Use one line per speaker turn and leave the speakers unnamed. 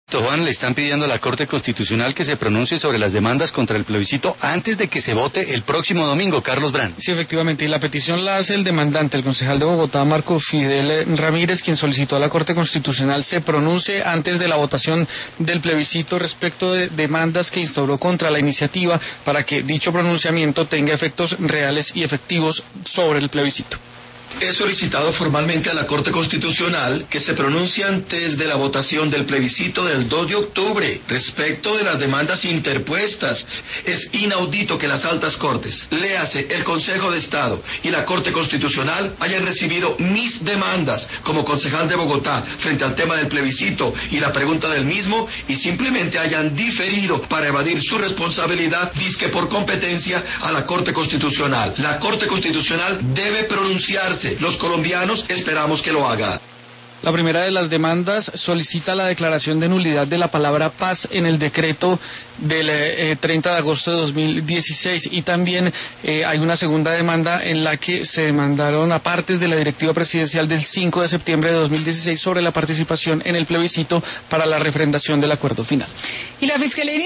Juan, le están pidiendo a la Corte Constitucional que se pronuncie sobre las demandas contra el plebiscito antes de que se vote el próximo domingo. Carlos Brand.
Sí, efectivamente, y la petición la hace el demandante, el concejal de Bogotá, Marco Fidel Ramírez, quien solicitó a la Corte Constitucional se pronuncie antes de la votación del plebiscito respecto de demandas que instauró contra la iniciativa para que dicho pronunciamiento tenga efectos reales y efectivos sobre el plebiscito.
He solicitado formalmente a la Corte Constitucional que se pronuncie antes de la votación del plebiscito del 2 de octubre respecto de las demandas interpuestas. Es inaudito que las altas cortes, léase el Consejo de Estado y la Corte Constitucional, hayan recibido mis demandas como concejal de Bogotá frente al tema del plebiscito y la pregunta del mismo y simplemente hayan diferido para evadir su responsabilidad, dizque por competencia, a la Corte Constitucional. La Corte Constitucional debe pronunciarse. Los colombianos esperamos que lo haga.
La primera de las demandas solicita la declaración de nulidad de la palabra paz en el decreto del 30 de agosto de 2016 y también hay una segunda demanda en la que se demandaron a partes de la directiva presidencial del 5 de septiembre de 2016 sobre la participación en el plebiscito para la refrendación del acuerdo final.
Y la Fiscalía